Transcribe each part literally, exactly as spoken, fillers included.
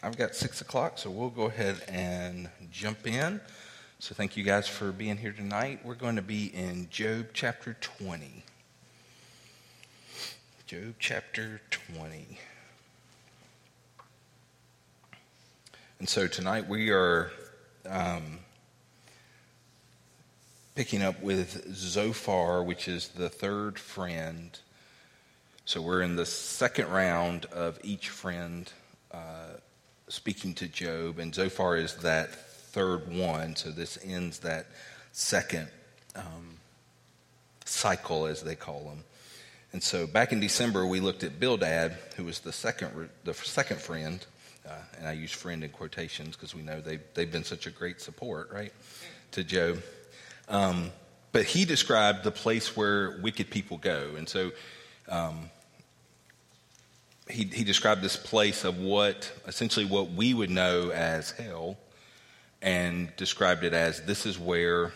I've got six o'clock, so we'll go ahead and jump in. So thank you guys for being here tonight. We're going to be in Job chapter twenty. Job chapter twenty. And so tonight we are um, picking up with Zophar, which is the third friend. So we're in the second round of each friend uh, speaking to Job, and Zophar is that third one. So this ends that second um, cycle, as they call them. And so back in December, we looked at Bildad, who was the second the second friend, uh, and I use friend in quotations because we know they they've been such a great support, right, to Job. Um, but he described the place where wicked people go, and so. Um, He, he described this place of what, essentially what we would know as hell, and described it as this is where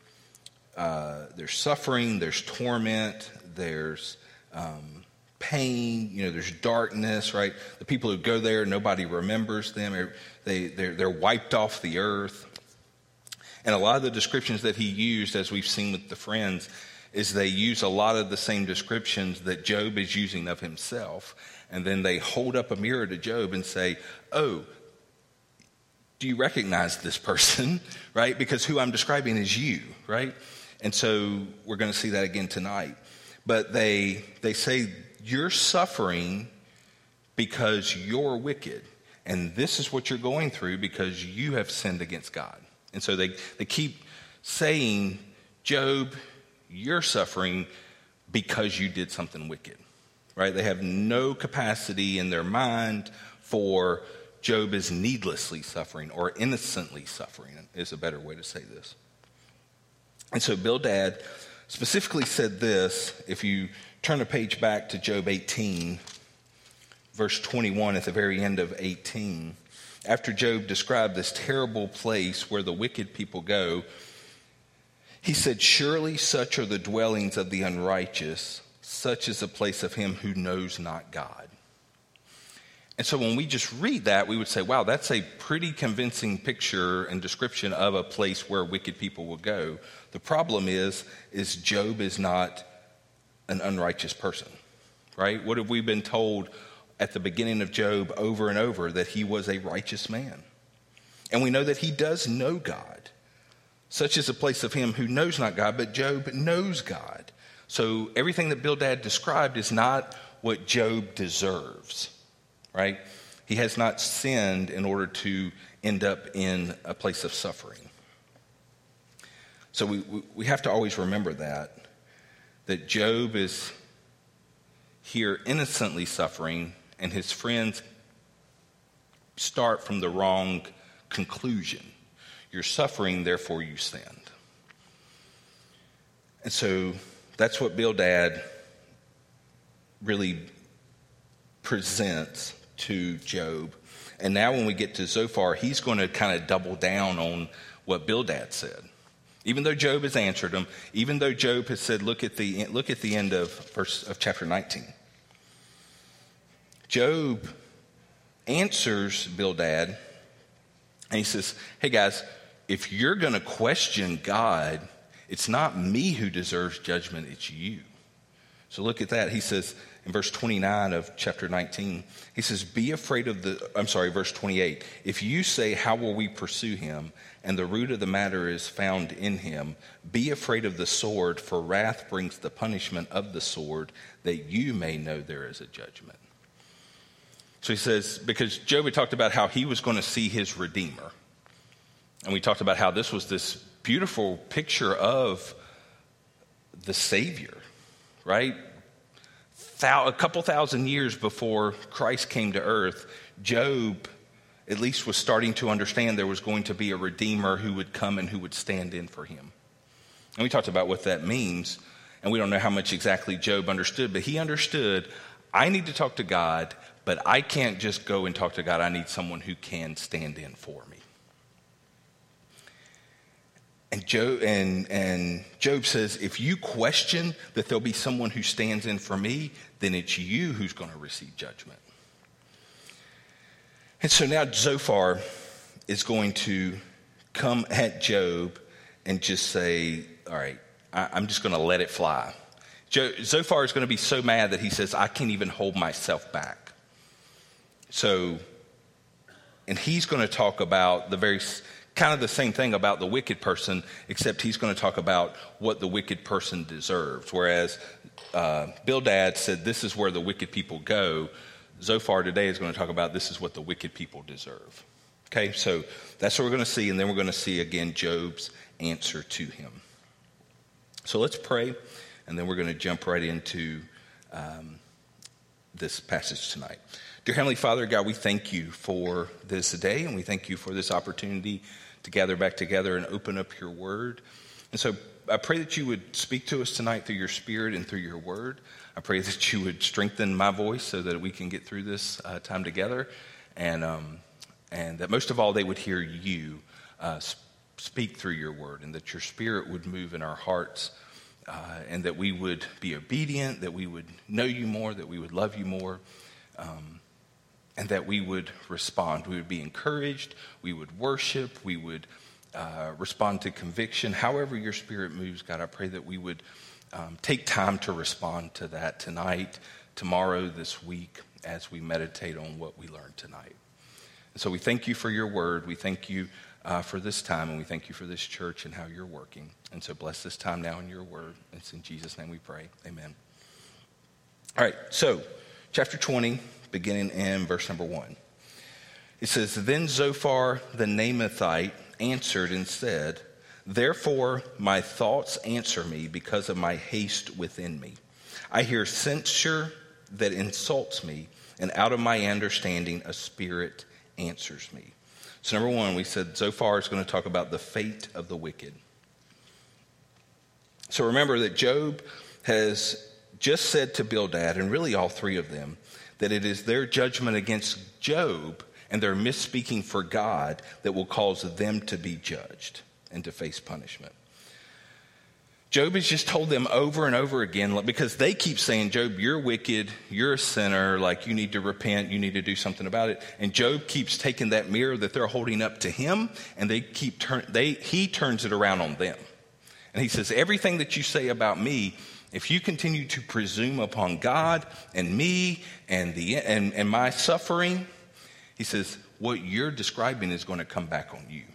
uh, there's suffering, there's torment, there's um, pain, you know, there's darkness, right? The people who go there, nobody remembers them. They, they're, they're wiped off the earth. And a lot of the descriptions that he used, as we've seen with the friends, is they use a lot of the same descriptions that Job is using of himself. And then they hold up a mirror to Job and say, oh, do you recognize this person, right? Because who I'm describing is you, right? And so we're going to see that again tonight. But they they say, you're suffering because you're wicked. And this is what you're going through because you have sinned against God. And so they, they keep saying, Job, you're suffering because you did something wicked. Right? They have no capacity in their mind for Job is needlessly suffering or innocently suffering is a better way to say this. And so Bildad specifically said this. If you turn a page back to Job eighteen, verse twenty-one at the very end of eighteen, after Job described this terrible place where the wicked people go, he said, surely such are the dwellings of the unrighteous. Such is the place of him who knows not God. And so when we just read that, we would say, wow, that's a pretty convincing picture and description of a place where wicked people will go. The problem is, is Job is not an unrighteous person, right? What have we been told at the beginning of Job over and over? That he was a righteous man. And we know that he does know God. Such is the place of him who knows not God, but Job knows God. So everything that Bildad described is not what Job deserves, right? He has not sinned in order to end up in a place of suffering. So we we have to always remember that, that Job is here innocently suffering, and his friends start from the wrong conclusion. You're suffering, therefore you sinned. And so that's what Bildad really presents to Job. And now when we get to Zophar, he's going to kind of double down on what Bildad said. Even though Job has answered him, even though Job has said, look at the look at the end of verse of chapter nineteen. Job answers Bildad, and he says, hey guys, if you're going to question God, it's not me who deserves judgment, it's you. So look at that. He says in verse twenty-nine of chapter nineteen, he says, be afraid of the, I'm sorry, verse twenty-eight. If you say, how will we pursue him? And the root of the matter is found in him. Be afraid of the sword, for wrath brings the punishment of the sword, that you may know there is a judgment. So he says, because Job had talked about how he was going to see his Redeemer. And we talked about how this was this beautiful picture of the Savior, right? Thou, a couple thousand years before Christ came to earth, Job at least was starting to understand there was going to be a Redeemer who would come and who would stand in for him. And we talked about what that means, and we don't know how much exactly Job understood, but he understood, I need to talk to God, but I can't just go and talk to God. I need someone who can stand in for me. And Job, and, and Job says, if you question that there'll be someone who stands in for me, then it's you who's going to receive judgment. And so now Zophar is going to come at Job and just say, all right, I, I'm just going to let it fly. Jo- Zophar is going to be so mad that he says, I can't even hold myself back. So, and he's going to talk about the very, kind of the same thing about the wicked person, except he's going to talk about what the wicked person deserves. Whereas uh, Bildad said, this is where the wicked people go. Zophar today is going to talk about this is what the wicked people deserve. Okay, so that's what we're going to see, and then we're going to see again Job's answer to him. So let's pray, and then we're going to jump right into um, this passage tonight. Dear Heavenly Father, God, we thank you for this day, and we thank you for this opportunity to gather back together and open up your word. And so I pray that you would speak to us tonight through your spirit and through your word. I pray that you would strengthen my voice so that we can get through this uh, time together, and um, and that most of all they would hear you uh, speak through your word, and that your spirit would move in our hearts, uh, and that we would be obedient, that we would know you more, that we would love you more, um, and that we would respond. We would be encouraged, we would worship, we would uh, respond to conviction. However your spirit moves, God, I pray that we would Um, take time to respond to that tonight, tomorrow, this week, as we meditate on what we learned tonight. And so we thank you for your word. We thank you uh, for this time, and we thank you for this church and how you're working. And so bless this time now in your word. It's in Jesus' name we pray. Amen. All right, so chapter twenty, beginning in verse number one. It says, Then Zophar the Naamathite answered and said, Therefore my thoughts answer me because of my haste within me. I hear censure that insults me, and out of my understanding a spirit answers me. So number one, we said Zophar is going to talk about the fate of the wicked. So remember that Job has just said to Bildad, and really all three of them, that it is their judgment against Job and their misspeaking for God that will cause them to be judged and to face punishment. Job has just told them over and over again, because they keep saying, Job, you're wicked, you're a sinner, like you need to repent, you need to do something about it. And Job keeps taking that mirror that they're holding up to him, and they keep turn they he turns it around on them. And he says, everything that you say about me, if you continue to presume upon God and me and the and, and my suffering, he says, what you're describing is going to come back on you.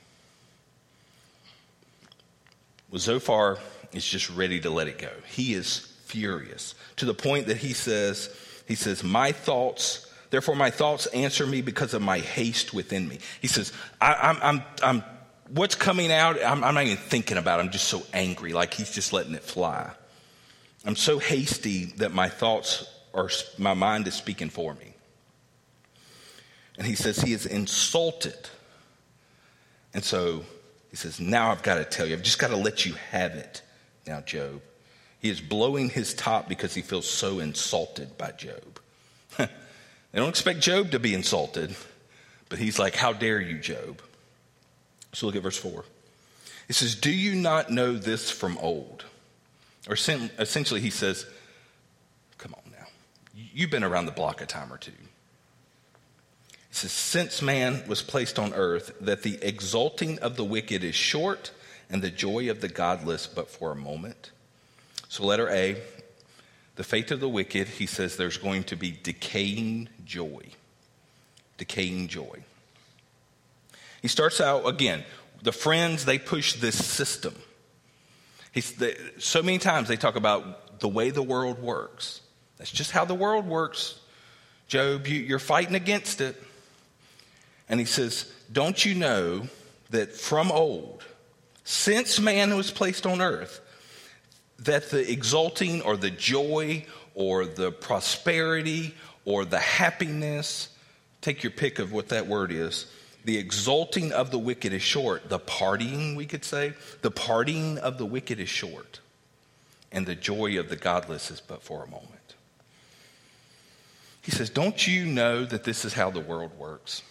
Well, Zophar is just ready to let it go. He is furious to the point that he says, he says, my thoughts, therefore my thoughts answer me because of my haste within me. He says, I, I'm, I'm, I'm, what's coming out, I'm, I'm not even thinking about it. I'm just so angry, like he's just letting it fly. I'm so hasty that my thoughts are, my mind is speaking for me. And he says he is insulted. And so he says, now I've got to tell you, I've just got to let you have it now, Job. He is blowing his top because he feels so insulted by Job. They don't expect Job to be insulted, but he's like, how dare you, Job? So look at verse four. It says, do you not know this from old? Or essentially he says, come on now. You've been around the block a time or two. It says, since man was placed on earth, that the exulting of the wicked is short, and the joy of the godless but for a moment. So letter A, the fate of the wicked, he says there's going to be decaying joy. Decaying joy. He starts out, again, the friends, they push this system. He's, they, so many times they talk about the way the world works. That's just how the world works. Job, you, you're fighting against it. And he says, don't you know that from old, since man was placed on earth, that the exulting or the joy or the prosperity or the happiness, take your pick of what that word is, the exulting of the wicked is short. The partying, we could say, the partying of the wicked is short. And the joy of the godless is but for a moment. He says, don't you know that this is how the world works?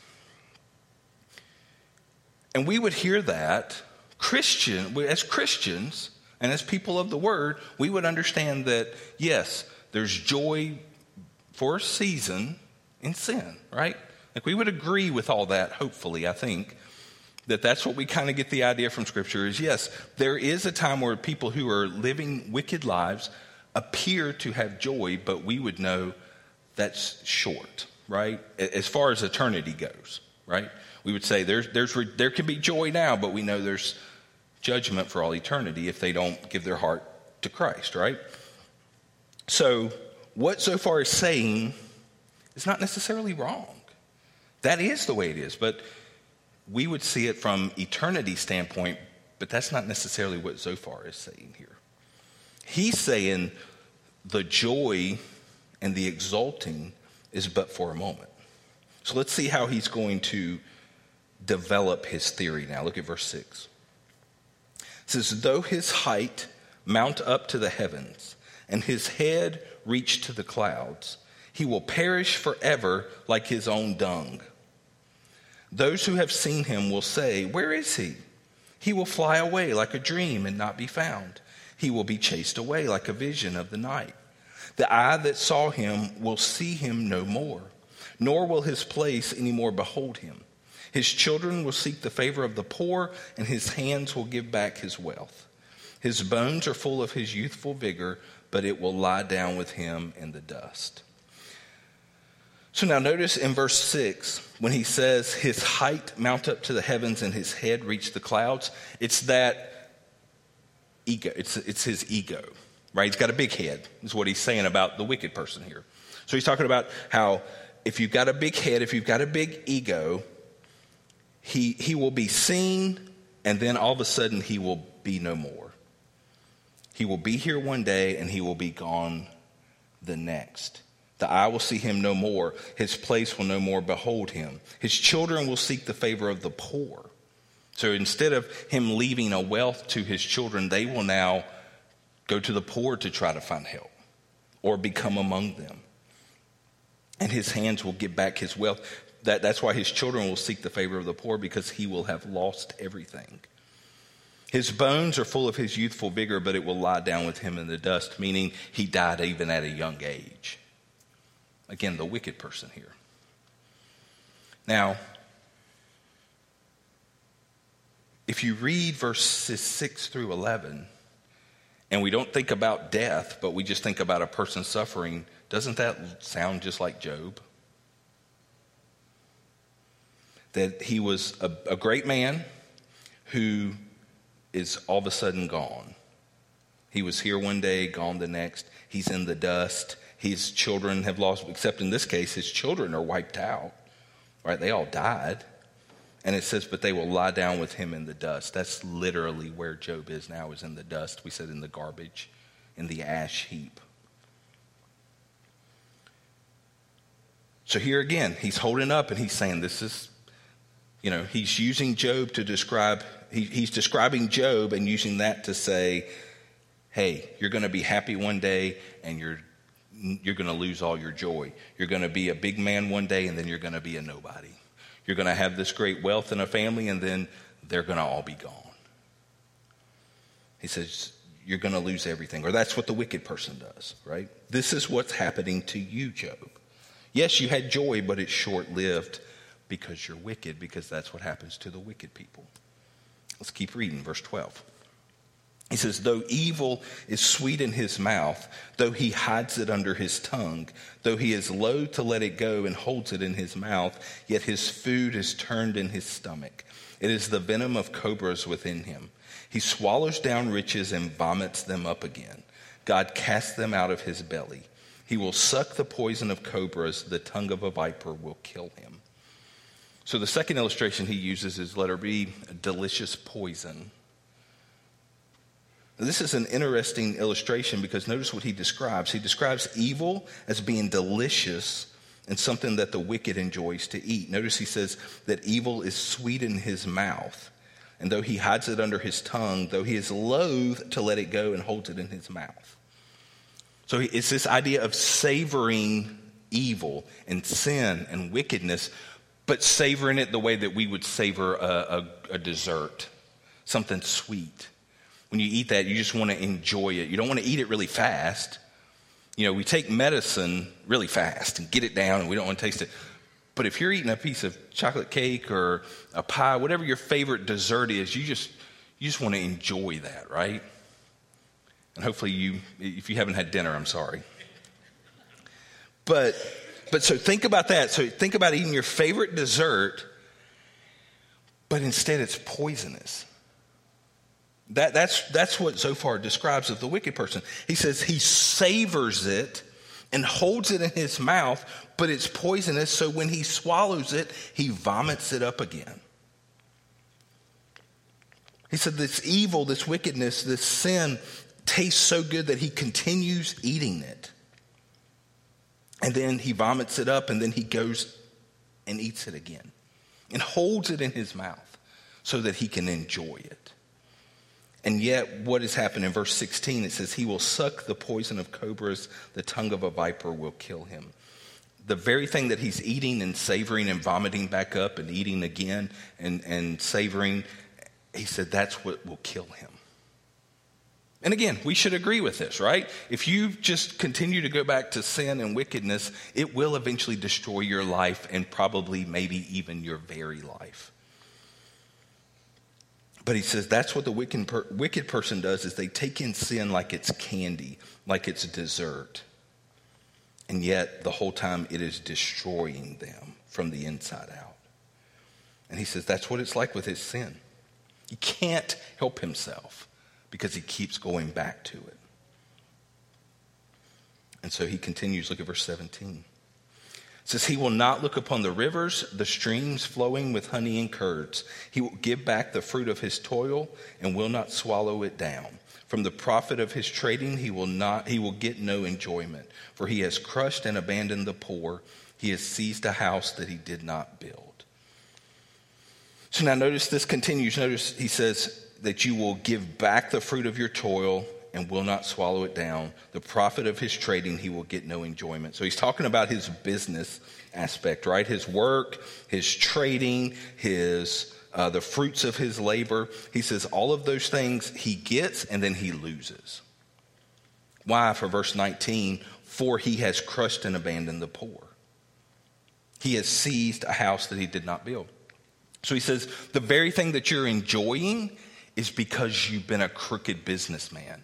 And we would hear that, Christian, as Christians and as people of the word, we would understand that, yes, there's joy for a season in sin, right? Like we would agree with all that, hopefully, I think, that that's what we kind of get the idea from Scripture is, yes, there is a time where people who are living wicked lives appear to have joy, but we would know that's short, right? As far as eternity goes, right? We would say there's, there's, there can be joy now, but we know there's judgment for all eternity if they don't give their heart to Christ, right? So what Zophar is saying is not necessarily wrong. That is the way it is, but we would see it from eternity standpoint, but that's not necessarily what Zophar is saying here. He's saying the joy and the exulting is but for a moment. So let's see how he's going to develop his theory now. Look at verse six. It says, though his height mount up to the heavens and his head reach to the clouds, he will perish forever like his own dung. Those who have seen him will say, where is he? He will fly away like a dream and not be found. He will be chased away like a vision of the night. The eye that saw him will see him no more, nor will his place any more behold him. His children will seek the favor of the poor, and his hands will give back his wealth. His bones are full of his youthful vigor, but it will lie down with him in the dust. So now notice in verse six, when he says his height mount up to the heavens and his head reach the clouds, it's that ego. It's, it's his ego, right? He's got a big head, is what he's saying about the wicked person here. So he's talking about how if you've got a big head, if you've got a big ego, he, he will be seen, and then all of a sudden he will be no more. He will be here one day, and he will be gone the next. The eye will see him no more. His place will no more behold him. His children will seek the favor of the poor. So instead of him leaving a wealth to his children, they will now go to the poor to try to find help or become among them. And his hands will give back his wealth. That, that's why his children will seek the favor of the poor, because he will have lost everything. His bones are full of his youthful vigor, but it will lie down with him in the dust, meaning he died even at a young age. Again, the wicked person here. Now, if you read verses six through eleven, and we don't think about death, but we just think about a person suffering, doesn't that sound just like Job? That he was a, a great man who is all of a sudden gone. He was here one day, gone the next. He's in the dust. His children have lost, except in this case, his children are wiped out, right? They all died. And it says, but they will lie down with him in the dust. That's literally where Job is now, is in the dust. We said in the garbage, in the ash heap. So here again, he's holding up and he's saying this is, you know, he's using Job to describe, he, he's describing Job and using that to say, hey, you're going to be happy one day and you're You're going to lose all your joy. You're going to be a big man one day, and then you're going to be a nobody. You're going to have this great wealth in a family, and then they're going to all be gone. He says, you're going to lose everything. Or that's what the wicked person does, right? This is what's happening to you, Job. Yes, you had joy, but it's short-lived because you're wicked, because that's what happens to the wicked people. Let's keep reading, verse twelve. He says, though evil is sweet in his mouth, though he hides it under his tongue, though he is loath to let it go and holds it in his mouth, yet his food is turned in his stomach. It is the venom of cobras within him. He swallows down riches and vomits them up again. God casts them out of his belly. He will suck the poison of cobras. The tongue of a viper will kill him. So the second illustration he uses is letter B, a delicious poison. This is an interesting illustration because notice what he describes. He describes evil as being delicious and something that the wicked enjoys to eat. Notice he says that evil is sweet in his mouth, and though he hides it under his tongue, though he is loath to let it go and holds it in his mouth. So it's this idea of savoring evil and sin and wickedness, but savoring it the way that we would savor a, a, a dessert, something sweet. When you eat that, you just want to enjoy it. You don't want to eat it really fast. You know, we take medicine really fast and get it down, and we don't want to taste it. But if you're eating a piece of chocolate cake or a pie, whatever your favorite dessert is, you just you just want to enjoy that, right? And hopefully you, if you haven't had dinner, I'm sorry. But but so think about that. So think about eating your favorite dessert, but instead it's poisonous. That, that's, that's what Zophar describes of the wicked person. He says he savors it and holds it in his mouth, but it's poisonous, so when he swallows it, he vomits it up again. He said this evil, this wickedness, this sin tastes so good that he continues eating it. And then he vomits it up, and then he goes and eats it again and holds it in his mouth so that he can enjoy it. And yet, what has happened in verse sixteen, it says, he will suck the poison of cobras, the tongue of a viper will kill him. The very thing that he's eating and savoring and vomiting back up and eating again and, and savoring, he said that's what will kill him. And again, we should agree with this, right? If you just continue to go back to sin and wickedness, it will eventually destroy your life and probably maybe even your very life. But he says that's what the wicked, per- wicked person does, is they take in sin like it's candy, like it's dessert. And yet the whole time it is destroying them from the inside out. And he says that's what it's like with his sin. He can't help himself because he keeps going back to it. And so he continues, look at verse seventeen. It says, he will not look upon the rivers, the streams flowing with honey and curds. He will give back the fruit of his toil and will not swallow it down. From the profit of his trading, he will not, he will get no enjoyment. For he has crushed and abandoned the poor. He has seized a house that he did not build. So now notice this continues. Notice he says that you will give back the fruit of your toil and will not swallow it down. The profit of his trading, he will get no enjoyment. So he's talking about his business aspect, right? His work, his trading, his uh, the fruits of his labor. He says all of those things he gets and then he loses. Why? For verse nineteen, for he has crushed and abandoned the poor. He has seized a house that he did not build. So he says the very thing that you're enjoying is because you've been a crooked businessman.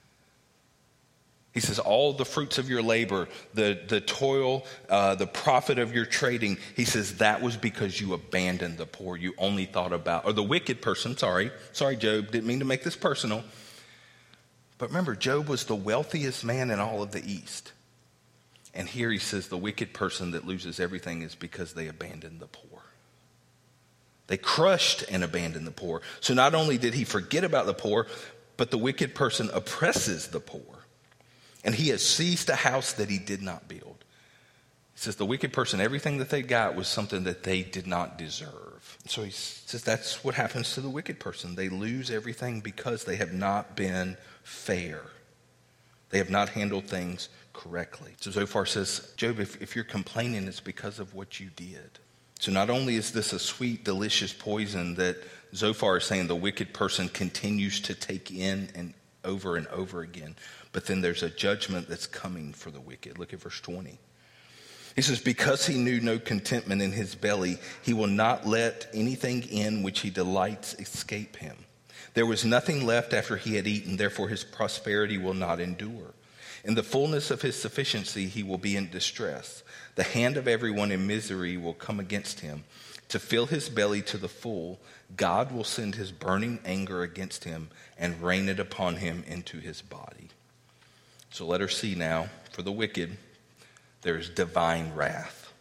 He says all the fruits of your labor, the, the toil, uh, the profit of your trading, he says that was because you abandoned the poor. You only thought about, or the wicked person, sorry. Sorry, Job, didn't mean to make this personal. But remember, Job was the wealthiest man in all of the East. And here he says the wicked person that loses everything is because they abandoned the poor. They crushed and abandoned the poor. So not only did he forget about the poor, but the wicked person oppresses the poor. And he has seized a house that he did not build. He says the wicked person, everything that they got was something that they did not deserve. So he says that's what happens to the wicked person. They lose everything because they have not been fair. They have not handled things correctly. So Zophar says, Job, if, if you're complaining, it's because of what you did. So not only is this a sweet, delicious poison that Zophar is saying the wicked person continues to take in and over and over again, but then there's a judgment that's coming for the wicked. Look at verse twenty. He says, because he knew no contentment in his belly, he will not let anything in which he delights escape him. There was nothing left after he had eaten, therefore his prosperity will not endure. In the fullness of his sufficiency, he will be in distress. The hand of everyone in misery will come against him. To fill his belly to the full, God will send his burning anger against him and rain it upon him into his body. So let her see now, for the wicked, there is divine wrath.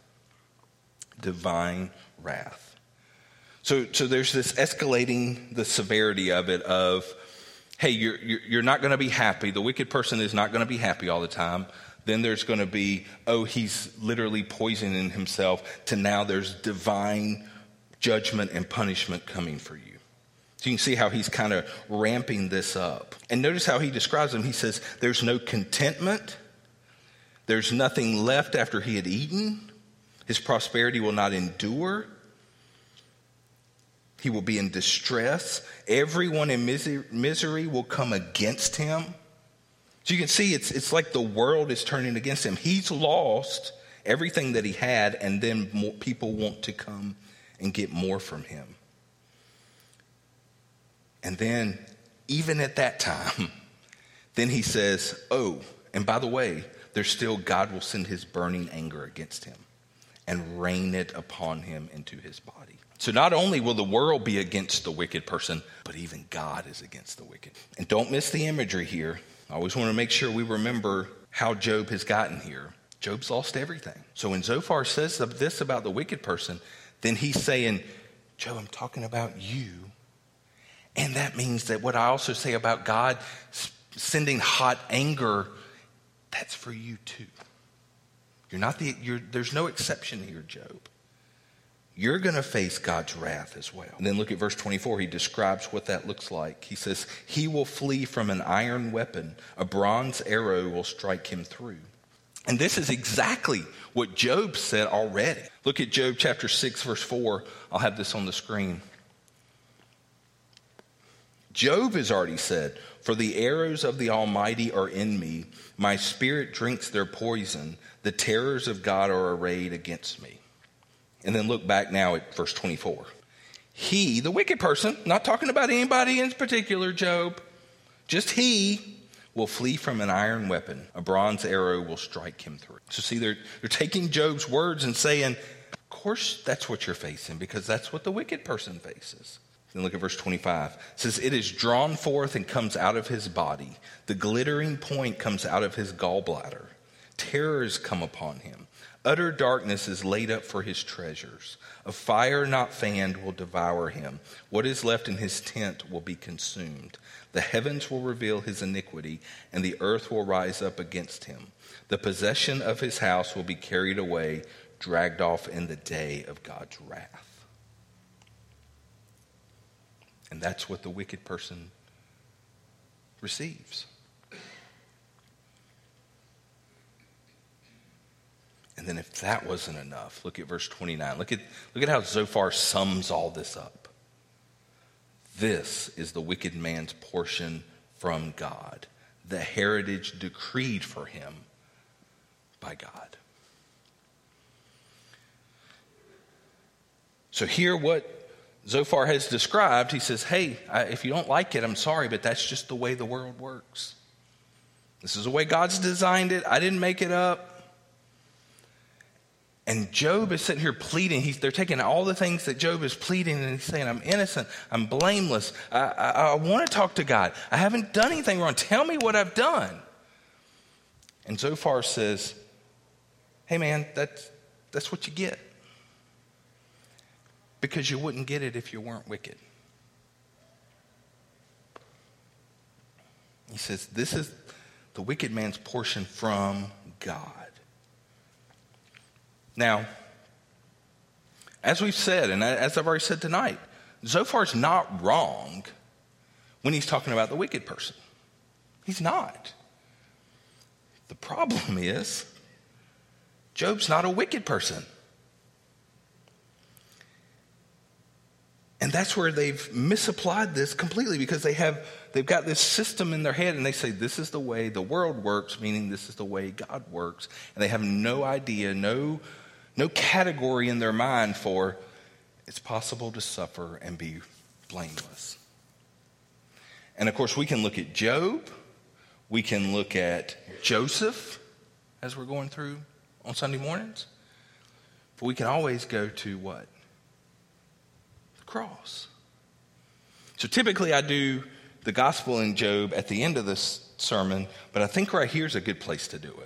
Divine wrath. So, so there's this escalating the severity of it of, hey, you're, you're, you're not going to be happy. The wicked person is not going to be happy all the time. Then there's going to be, oh, he's literally poisoning himself, to now there's divine judgment and punishment coming for you. So you can see how he's kind of ramping this up. And notice how he describes them. He says, there's no contentment. There's nothing left after he had eaten. His prosperity will not endure. He will be in distress. Everyone in misery will come against him. So you can see it's it's like the world is turning against him. He's lost everything that he had, and then more people want to come and get more from him. And then, even at that time, then he says, oh, and by the way, there's still, God will send his burning anger against him and rain it upon him into his body. So not only will the world be against the wicked person, but even God is against the wicked. And don't miss the imagery here. I always want to make sure we remember how Job has gotten here. Job's lost everything. So when Zophar says this about the wicked person, then he's saying, Job, I'm talking about you. And that means that what I also say about God sending hot anger, that's for you too. You're not the, you're, there's no exception here, Job. You're going to face God's wrath as well. And then look at verse twenty-four. He describes what that looks like. He says, he will flee from an iron weapon. A bronze arrow will strike him through. And this is exactly what Job said already. Look at Job chapter six, verse four. I'll have this on the screen. Job has already said, for the arrows of the Almighty are in me. My spirit drinks their poison. The terrors of God are arrayed against me. And then look back now at verse twenty-four. He, the wicked person, not talking about anybody in particular, Job, just he will flee from an iron weapon. A bronze arrow will strike him through. So see, they're, they're taking Job's words and saying, of course that's what you're facing, because that's what the wicked person faces. Then look at verse twenty-five. It says, it is drawn forth and comes out of his body. The glittering point comes out of his gallbladder. Terrors come upon him. Utter darkness is laid up for his treasures. A fire not fanned will devour him. What is left in his tent will be consumed. The heavens will reveal his iniquity, and the earth will rise up against him. The possession of his house will be carried away, dragged off in the day of God's wrath. And that's what the wicked person receives. And then if that wasn't enough, look at verse twenty-nine. Look at, look at how Zophar sums all this up. This is the wicked man's portion from God, the heritage decreed for him by God. So here what Zophar has described, he says, hey, I, if you don't like it, I'm sorry, but that's just the way the world works. This is the way God's designed it. I didn't make it up. And Job is sitting here pleading. He's, they're taking all the things that Job is pleading, and he's saying, I'm innocent. I'm blameless. I, I, I want to talk to God. I haven't done anything wrong. Tell me what I've done. And Zophar says, hey, man, that's, that's what you get. Because you wouldn't get it if you weren't wicked. He says, this is the wicked man's portion from God. Now, as we've said, and as I've already said tonight, Zophar's not wrong when he's talking about the wicked person. He's not. The problem is, Job's not a wicked person. And that's where they've misapplied this completely, because they have, they've got this system in their head, and they say this is the way the world works, meaning this is the way God works. And they have no idea, no No category in their mind for it's possible to suffer and be blameless. And of course, we can look at Job. We can look at Joseph as we're going through on Sunday mornings. But we can always go to what? The cross. So typically I do the gospel in Job at the end of this sermon, but I think right here is a good place to do it.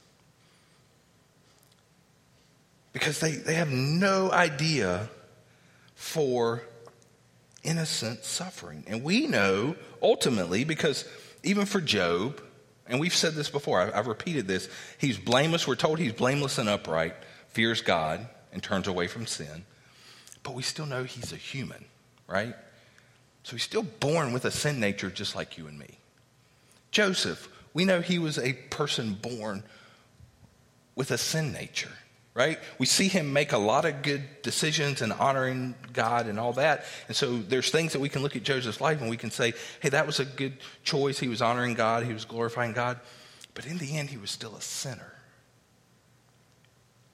Because they, they have no idea for innocent suffering. And we know, ultimately, because even for Job, and we've said this before, I, I've repeated this, he's blameless. We're told he's blameless and upright, fears God, and turns away from sin. But we still know he's a human, right? So he's still born with a sin nature just like you and me. Joseph, we know he was a person born with a sin nature. Right? We see him make a lot of good decisions and honoring God and all that. And so there's things that we can look at Joseph's life and we can say, hey, that was a good choice. He was honoring God. He was glorifying God. But in the end, he was still a sinner.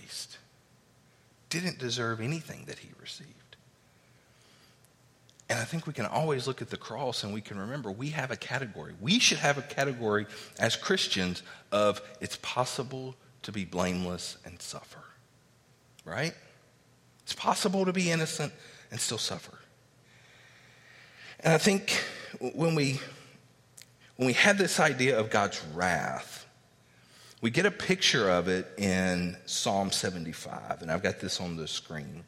priest, didn't deserve anything that he received. And I think we can always look at the cross and we can remember we have a category. We should have a category as Christians of it's possible to be blameless and suffer. Right? It's possible to be innocent and still suffer. And I think when we when we had this idea of God's wrath, we get a picture of it in Psalm seventy-five, and I've got this on the screen.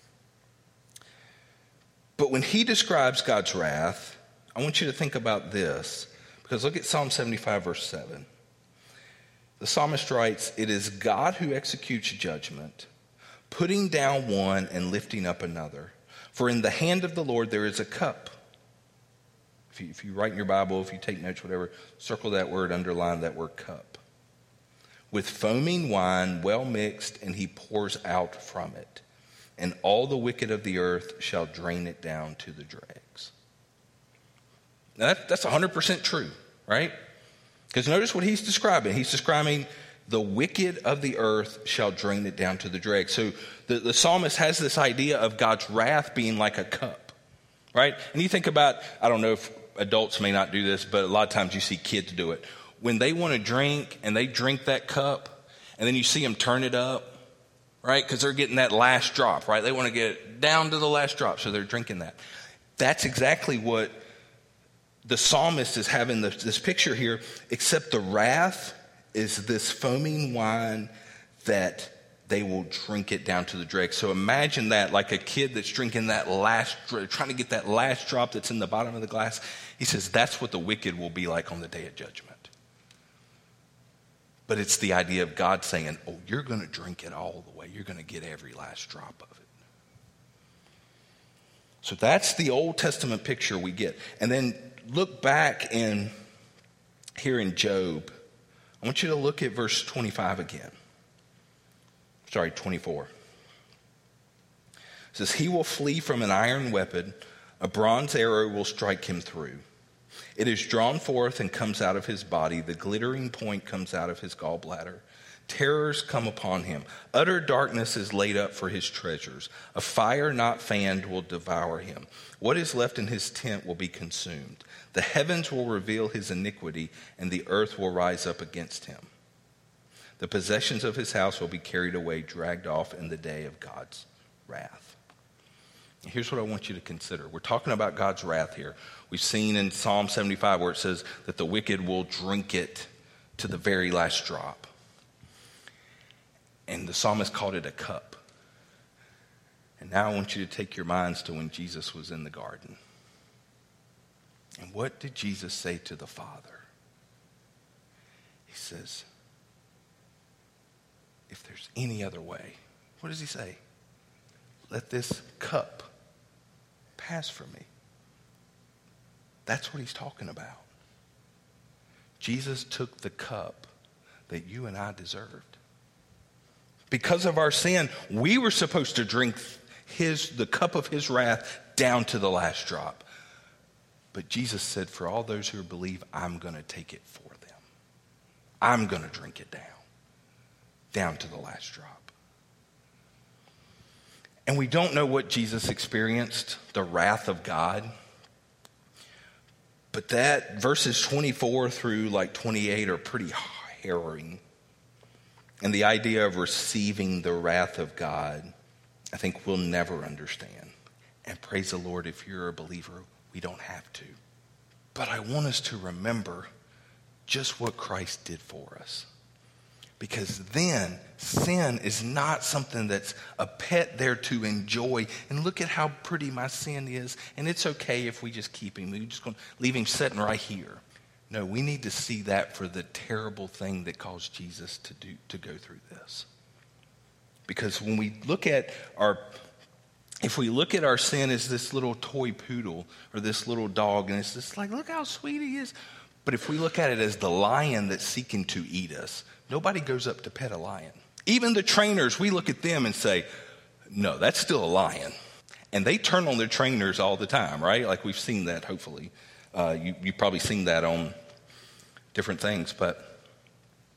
But when he describes God's wrath, I want you to think about this, because look at Psalm seventy-five, verse seven. The psalmist writes, "It is God who executes judgment, putting down one and lifting up another. For in the hand of the Lord there is a cup." If you, if you write in your Bible, if you take notes, whatever, circle that word, underline that word cup. "With foaming wine well mixed, and he pours out from it. And all the wicked of the earth shall drain it down to the dregs." Now that, that's one hundred percent true, right? Because notice what he's describing. He's describing the wicked of the earth shall drain it down to the dregs. So the, the psalmist has this idea of God's wrath being like a cup, right? And you think about, I don't know if adults may not do this, but a lot of times you see kids do it. When they want to drink and they drink that cup, and then you see them turn it up, right? Because they're getting that last drop, right? They want to get it down to the last drop, so they're drinking that. That's exactly what the psalmist is having the, this picture here, except the wrath is this foaming wine that they will drink it down to the dregs. So imagine that, like a kid that's drinking that last, trying to get that last drop that's in the bottom of the glass. He says that's what the wicked will be like on the day of judgment. But it's the idea of God saying, oh, you're going to drink it all the way. You're going to get every last drop of it. So that's the Old Testament picture we get. And then look back in here in Job. I want you to look at verse twenty-five again. Sorry, twenty-four. It says, "He will flee from an iron weapon. A bronze arrow will strike him through. It is drawn forth and comes out of his body. The glittering point comes out of his gallbladder. Terrors come upon him. Utter darkness is laid up for his treasures. A fire not fanned will devour him. What is left in his tent will be consumed. The heavens will reveal his iniquity, and the earth will rise up against him. The possessions of his house will be carried away, dragged off in the day of God's wrath." Here's what I want you to consider. We're talking about God's wrath here. We've seen in Psalm seventy-five where it says that the wicked will drink it to the very last drop. And the psalmist called it a cup. And now I want you to take your minds to when Jesus was in the garden. And what did Jesus say to the Father? He says, if there's any other way, what does he say? Let this cup pass from me. That's what he's talking about. Jesus took the cup that you and I deserved. Because of our sin, we were supposed to drink his the cup of his wrath down to the last drop. But Jesus said, for all those who believe, I'm going to take it for them. I'm going to drink it down, down to the last drop. And we don't know what Jesus experienced, the wrath of God. But that verses twenty-four through like twenty-eight are pretty harrowing. And the idea of receiving the wrath of God, I think we'll never understand. And praise the Lord, if you're a believer, we don't have to. But I want us to remember just what Christ did for us. Because then sin is not something that's a pet there to enjoy. And look at how pretty my sin is. And it's okay if we just keep him. We're just going to leave him sitting right here. No, we need to see that for the terrible thing that caused Jesus to do to go through this. Because when we look at our, if we look at our sin as this little toy poodle or this little dog, and it's just like, look how sweet he is. But if we look at it as the lion that's seeking to eat us, nobody goes up to pet a lion. Even the trainers, we look at them and say, no, that's still a lion. And they turn on their trainers all the time, right? Like we've seen that, hopefully. Uh, you, you've probably seen that on different things. But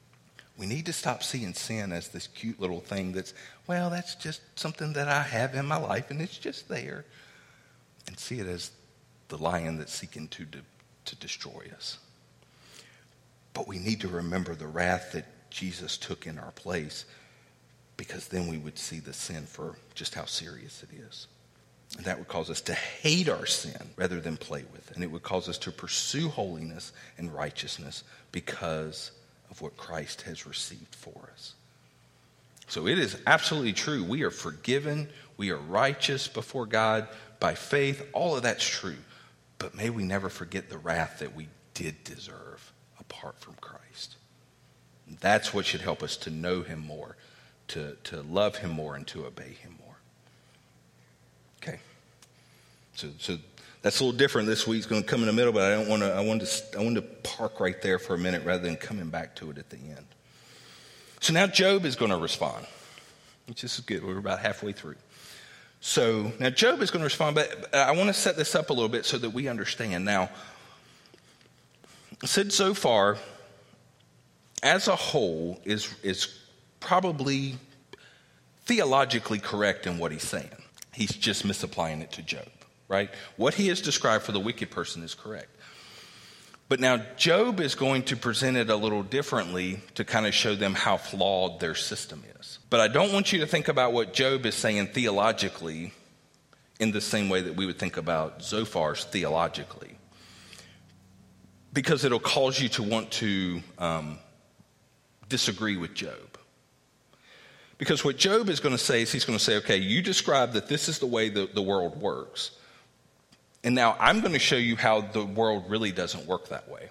We need to stop seeing sin as this cute little thing that's, well, that's just something that I have in my life and it's just there. And see it as the lion that's seeking to, to, to destroy us. But we need to remember the wrath that Jesus took in our place, because then we would see the sin for just how serious it is. And that would cause us to hate our sin rather than play with it. And it would cause us to pursue holiness and righteousness because of what Christ has received for us. So it is absolutely true. We are forgiven. We are righteous before God by faith. All of that's true. But may we never forget the wrath that we did deserve apart from Christ. And that's what should help us to know him more, to, to love him more, and to obey him more. Okay. So, so that's a little different. This week's going to come in the middle, but I don't want to. I wanted to. I wanted to park right there for a minute rather than coming back to it at the end. So now Job is going to respond, which is good. We're about halfway through. So now Job is going to respond, but I want to set this up a little bit so that we understand. Now, said so far, as a whole, is is probably theologically correct in what he's saying. He's just misapplying it to Job, right? What he has described for the wicked person is correct. But now Job is going to present it a little differently to kind of show them how flawed their system is. But I don't want you to think about what Job is saying theologically in the same way that we would think about Zophar's theologically, because it'll cause you to want to um, disagree with Job. Because what Job is going to say is he's going to say, okay, you describe that this is the way the, the world works. And now I'm going to show you how the world really doesn't work that way.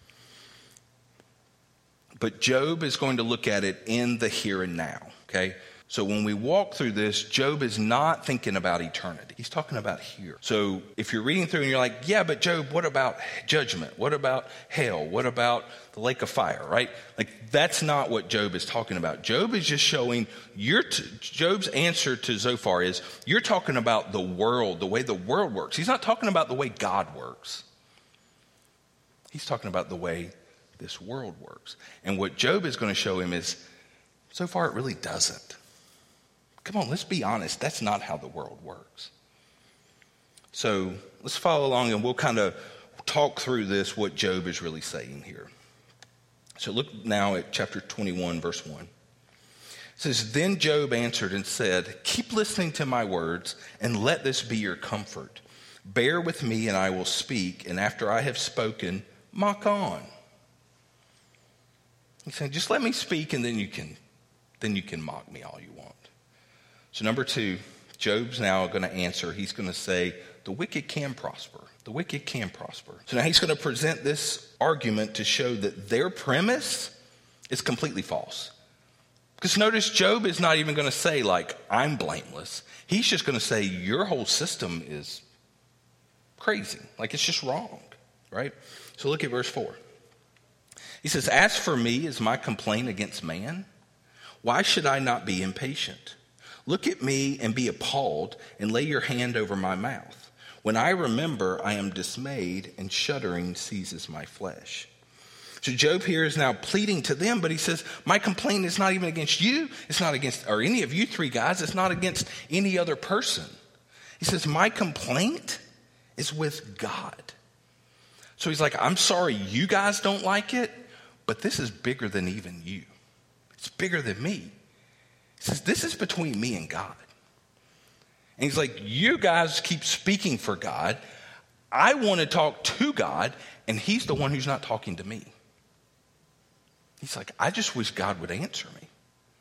But Job is going to look at it in the here and now, okay? So when we walk through this, Job is not thinking about eternity. He's talking about here. So if you're reading through and you're like, yeah, but Job, what about judgment? What about hell? What about the lake of fire, right? Like, that's not what Job is talking about. Job is just showing your t- Job's answer to Zophar is, you're talking about the world, the way the world works. He's not talking about the way God works. He's talking about the way this world works. And what Job is going to show him is, so far it really doesn't. Come on, let's be honest. That's not how the world works. So let's follow along and we'll kind of talk through this, what Job is really saying here. So look now at chapter twenty-one, verse one. It says, then Job answered and said, keep listening to my words and let this be your comfort. Bear with me and I will speak, and after I have spoken, mock on. He's saying, just let me speak and then you can, then you can mock me all you want. So number two, Job's now going to answer. He's going to say, the wicked can prosper. The wicked can prosper. So now he's going to present this argument to show that their premise is completely false. Because notice, Job is not even going to say, like, I'm blameless. He's just going to say, your whole system is crazy. Like, it's just wrong, right? So look at verse four. He says, as for me, is my complaint against man? Why should I not be impatient? Look at me and be appalled, and lay your hand over my mouth. When I remember, I am dismayed, and shuddering seizes my flesh. So Job here is now pleading to them, but he says, my complaint is not even against you. It's not against, or any of you three guys. It's not against any other person. He says, my complaint is with God. So he's like, I'm sorry you guys don't like it, but this is bigger than even you. It's bigger than me. He says, this is between me and God. And he's like, you guys keep speaking for God. I want to talk to God, and he's the one who's not talking to me. He's like, I just wish God would answer me.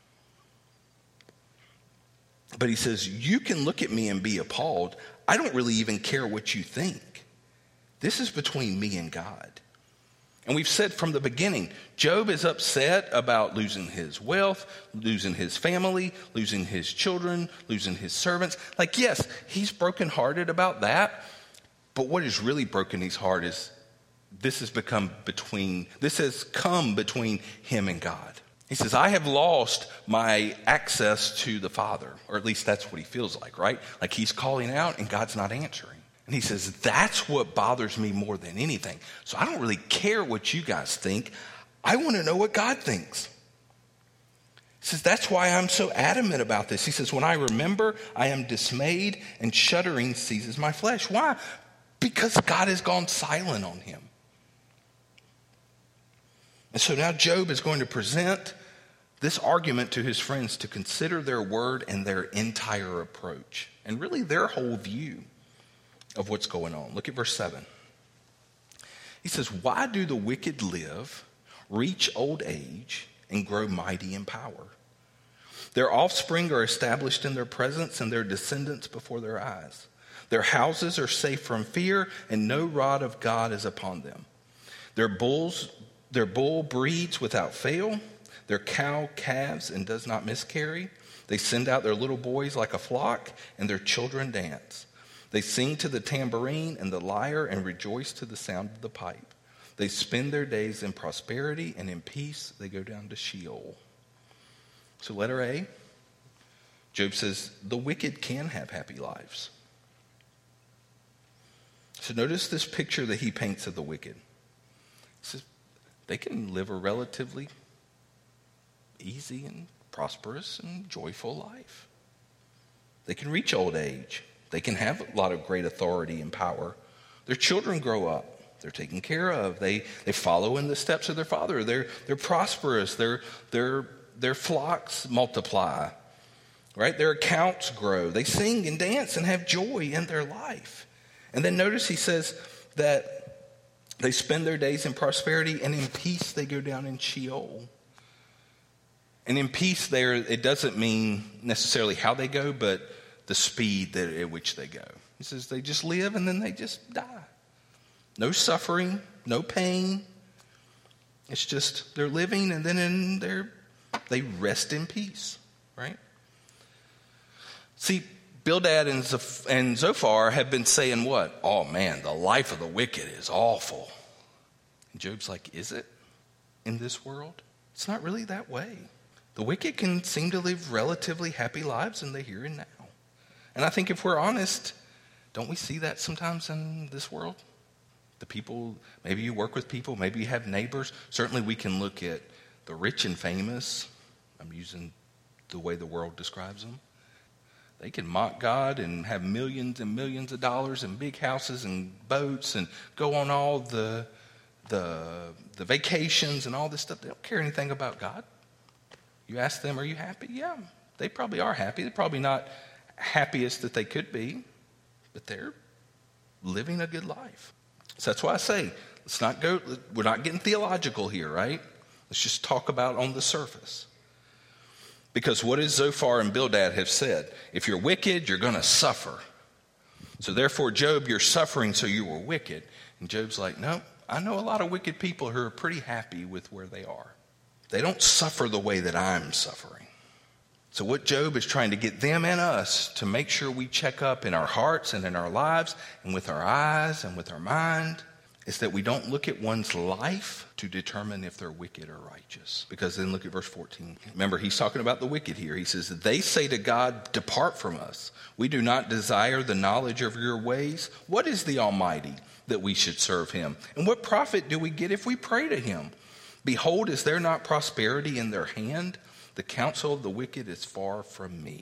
But he says, you can look at me and be appalled. I don't really even care what you think. This is between me and God. And we've said from the beginning, Job is upset about losing his wealth, losing his family, losing his children, losing his servants. Like, yes, he's brokenhearted about that. But what is really broken his heart is this has become between, this has come between him and God. He says, I have lost my access to the Father, or at least that's what he feels like, right? Like he's calling out and God's not answering. And he says, that's what bothers me more than anything. So I don't really care what you guys think. I want to know what God thinks. says, that's why I'm so adamant about this. He says, when I remember, I am dismayed and shuddering seizes my flesh. Why? Because God has gone silent on him. And so now Job is going to present this argument to his friends to consider their word and their entire approach, and really their whole view of what's going on. Look at verse seven. He says, why do the wicked live, reach old age, and grow mighty in power? Their offspring are established in their presence, and their descendants before their eyes. Their houses are safe from fear, and no rod of God is upon them. Their bulls, their bull breeds without fail. Their cow calves and does not miscarry. They send out their little boys like a flock, and their children dance. They sing to the tambourine and the lyre and rejoice to the sound of the pipe. They spend their days in prosperity, and in peace they go down to Sheol. So letter A, Job says the wicked can have happy lives. So notice this picture that he paints of the wicked. He says they can live a relatively easy and prosperous and joyful life. They can reach old age. They can have a lot of great authority and power. Their children grow up. They're taken care of. They they follow in the steps of their father. They're they're prosperous. Their their their flocks multiply. Right? Their accounts grow. They sing and dance and have joy in their life. And then notice he says that they spend their days in prosperity, and in peace they go down in Sheol. And in peace there, it doesn't mean necessarily how they go, but the speed that, at which they go. He says they just live and then they just die. No suffering, no pain. It's just they're living and then in their, they rest in peace, right? See, Bildad and, Zoph- and Zophar have been saying what? Oh man, the life of the wicked is awful. And Job's like, is it in this world? It's not really that way. The wicked can seem to live relatively happy lives in the here and now. And I think if we're honest, don't we see that sometimes in this world? The people, maybe you work with people, maybe you have neighbors. Certainly we can look at the rich and famous. I'm using the way the world describes them. They can mock God and have millions and millions of dollars and big houses and boats and go on all the, the, the vacations and all this stuff. They don't care anything about God. You ask them, are you happy? Yeah, they probably are happy. They're probably not happiest that they could be, but they're living a good life. So that's why I say, let's not go, we're not getting theological here, right? Let's just talk about on the surface. Because what does Zophar and Bildad have said? If you're wicked, you're going to suffer. So therefore, Job, you're suffering, so you were wicked. And Job's like, no, I know a lot of wicked people who are pretty happy with where they are. They don't suffer the way that I'm suffering. So what Job is trying to get them and us to make sure we check up in our hearts and in our lives and with our eyes and with our mind is that we don't look at one's life to determine if they're wicked or righteous. Because then look at verse fourteen. Remember, he's talking about the wicked here. He says, they say to God, depart from us. We do not desire the knowledge of your ways. What is the Almighty that we should serve him? And what profit do we get if we pray to him? Behold, is there not prosperity in their hand? The counsel of the wicked is far from me.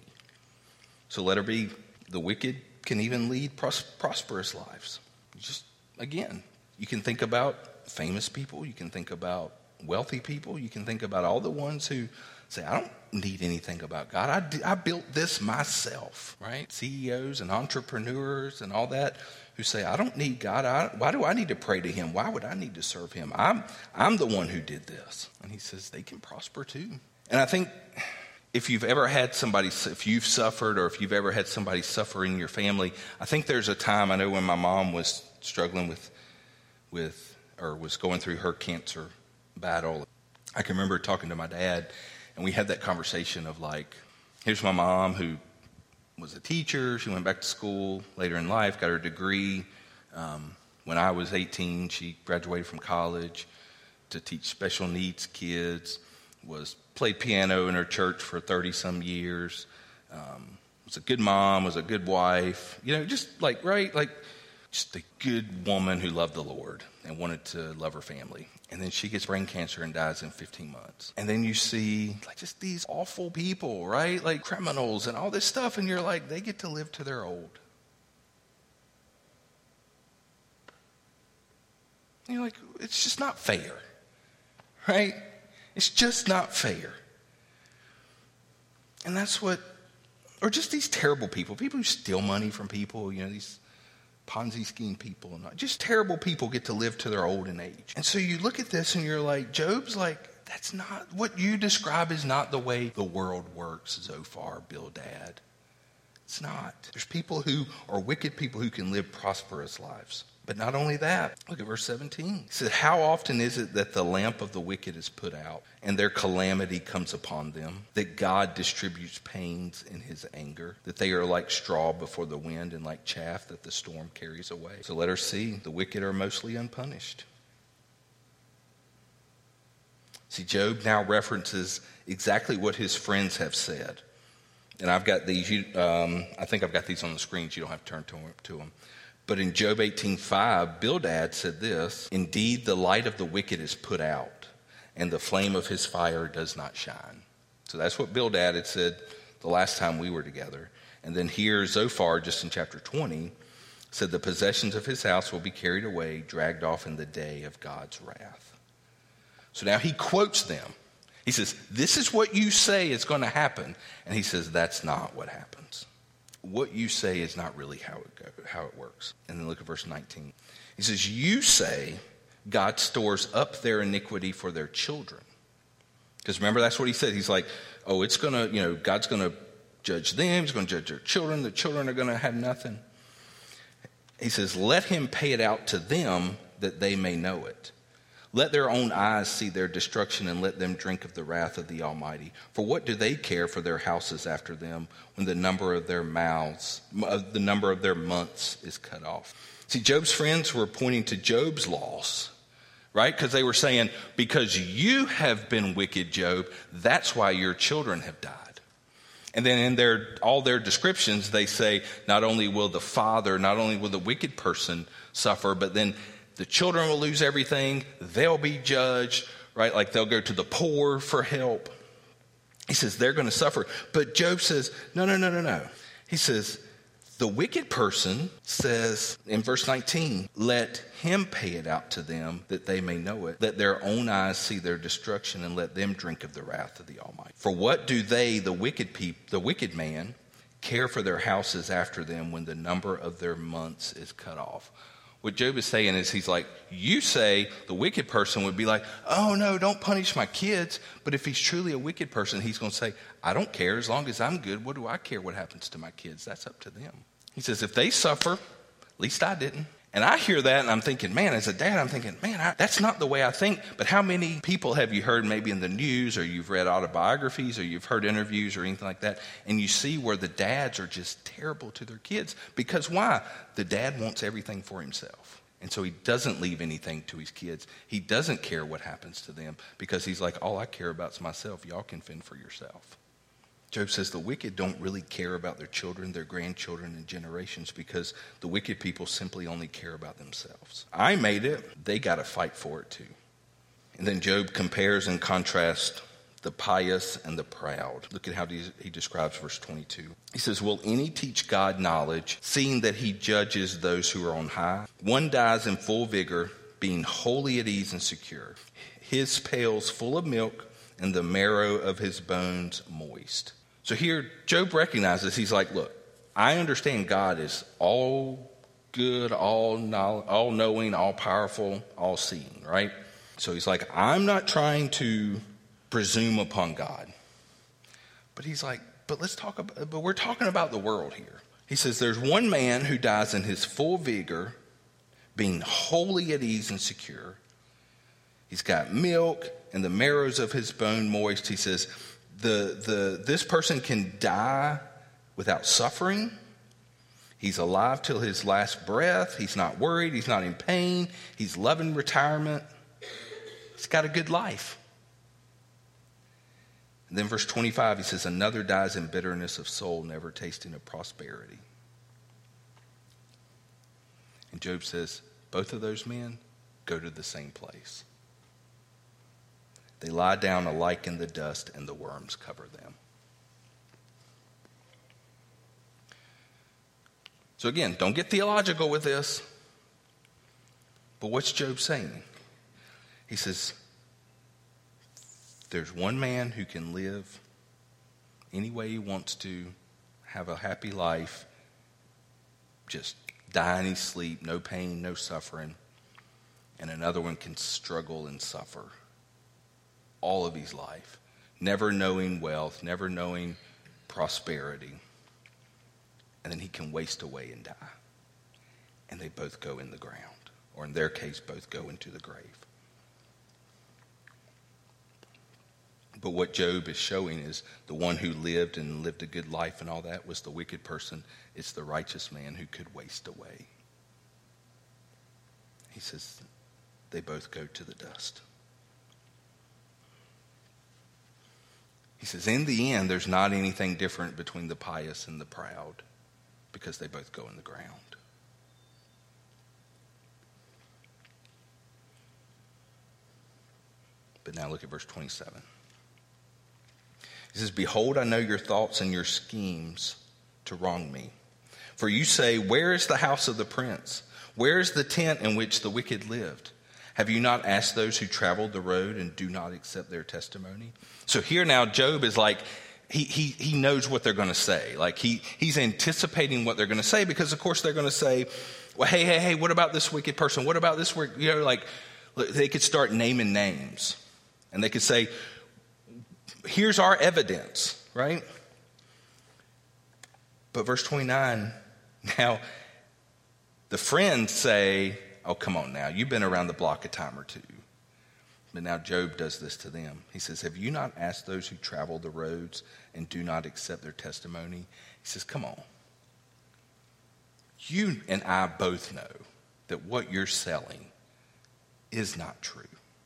So let her be, the wicked can even lead pros- prosperous lives. Just, again, you can think about famous people. You can think about wealthy people. You can think about all the ones who say, I don't need anything about God. I, d- I built this myself, right? C E Os and entrepreneurs and all that who say, I don't need God. I, why do I need to pray to him? Why would I need to serve him? I'm, I'm the one who did this. And he says, they can prosper too. And I think if you've ever had somebody, if you've suffered or if you've ever had somebody suffer in your family, I think there's a time, I know when my mom was struggling with, with or was going through her cancer battle, I can remember talking to my dad, and we had that conversation of like, here's my mom who was a teacher. She went back to school later in life, got her degree. Um, when I was eighteen, she graduated from college to teach special needs kids, was played piano in her church for thirty-some years, um, was a good mom, was a good wife. You know, just like, right, like just a good woman who loved the Lord and wanted to love her family. And then she gets brain cancer and dies in fifteen months. And then you see like just these awful people, right? Like criminals and all this stuff. And you're like, they get to live to their old. And you're like, it's just not fair, right? It's just not fair. And that's what, or just these terrible people, people who steal money from people, you know, these Ponzi scheme people, and just terrible people get to live to their old and age. And so you look at this and you're like, Job's like, that's not, what you describe is not the way the world works, Zophar, Bildad. It's not. There's people who are wicked people who can live prosperous lives. But not only that, look at verse seventeen. It says, how often is it that the lamp of the wicked is put out and their calamity comes upon them, that God distributes pains in his anger, that they are like straw before the wind and like chaff that the storm carries away. So let her see, the wicked are mostly unpunished. See, Job now references exactly what his friends have said. And I've got these, you, um, I think I've got these on the screens. You don't have to turn to, to them. But in Job eighteen five, Bildad said this, indeed the light of the wicked is put out, and the flame of his fire does not shine. So that's what Bildad had said the last time we were together. And then here, Zophar, just in chapter twenty, said the possessions of his house will be carried away, dragged off in the day of God's wrath. So now he quotes them. He says, this is what you say is going to happen. And he says, that's not what happens. What you say is not really how it go, how it works. And then look at verse nineteen. He says, you say God stores up their iniquity for their children. Because remember, that's what he said. He's like, oh, it's going to, you know, God's going to judge them. He's going to judge their children. The children are going to have nothing. He says, let him pay it out to them that they may know it. Let their own eyes see their destruction and let them drink of the wrath of the Almighty. For what do they care for their houses after them when the number of their mouths, the number of their months is cut off? See, Job's friends were pointing to Job's loss, right? Because they were saying, because you have been wicked, Job, that's why your children have died. And then in their all their descriptions, they say, not only will the father, not only will the wicked person suffer, but then the children will lose everything. They'll be judged, right? Like they'll go to the poor for help. He says they're going to suffer. But Job says, no, no, no, no, no. He says, the wicked person says in verse nineteen, let him pay it out to them that they may know it. Let their own eyes see their destruction and let them drink of the wrath of the Almighty. For what do they, the wicked people, the wicked man, care for their houses after them when the number of their months is cut off? What Job is saying is he's like, you say the wicked person would be like, oh, no, don't punish my kids. But if he's truly a wicked person, he's going to say, I don't care. As long as I'm good, what do I care what happens to my kids? That's up to them. He says, if they suffer, at least I didn't. And I hear that and I'm thinking, man, as a dad, I'm thinking, man, I, that's not the way I think. But how many people have you heard maybe in the news or you've read autobiographies or you've heard interviews or anything like that, and you see where the dads are just terrible to their kids? Because why? The dad wants everything for himself. And so he doesn't leave anything to his kids. He doesn't care what happens to them because he's like, all I care about is myself. Y'all can fend for yourself. Job says the wicked don't really care about their children, their grandchildren, and generations because the wicked people simply only care about themselves. I made it. They got to fight for it too. And then Job compares and contrasts the pious and the proud. Look at how he describes verse twenty-two. He says, will any teach God knowledge, seeing that he judges those who are on high? One dies in full vigor, being wholly at ease and secure. His pails full of milk and the marrow of his bones moist. So here, Job recognizes, he's like, look, I understand God is all good, all know, all knowing, all powerful, all seeing, right? So he's like, I'm not trying to presume upon God. But he's like, but let's talk about, but we're talking about the world here. He says, there's one man who dies in his full vigor, being wholly at ease and secure. He's got milk and the marrows of his bone moist. He says, the the this person can die without suffering. He's alive till his last breath. He's not worried. He's not in pain. He's loving retirement. He's got a good life. And then verse twenty-five, he says, another dies in bitterness of soul, never tasting of prosperity. And Job says, both of those men go to the same place. They lie down alike in the dust, and the worms cover them. So again, don't get theological with this. But what's Job saying? He says, there's one man who can live any way he wants to, have a happy life, just die in his sleep, no pain, no suffering. And another one can struggle and suffer all of his life, never knowing wealth, never knowing prosperity. And then he can waste away and die. And they both go in the ground. Or in their case, both go into the grave. But what Job is showing is the one who lived and lived a good life and all that was the wicked person. It's the righteous man who could waste away. He says they both go to the dust. He says in the end, there's not anything different between the pious and the proud because they both go in the ground. But now look at verse twenty-seven. He says, behold, I know your thoughts and your schemes to wrong me. For you say, where is the house of the prince? Where is the tent in which the wicked lived? Have you not asked those who traveled the road and do not accept their testimony? So here now Job is like, he he he knows what they're going to say. Like he he's anticipating what they're going to say because, of course, they're going to say, well, hey, hey, hey, what about this wicked person? What about this? You know, like they could start naming names. And they could say, here's our evidence, right? But verse twenty-nine, now the friends say, oh, come on now. You've been around the block a time or two. But now Job does this to them. He says, have you not asked those who travel the roads and do not accept their testimony? He says, come on. You and I both know that what you're selling is not true.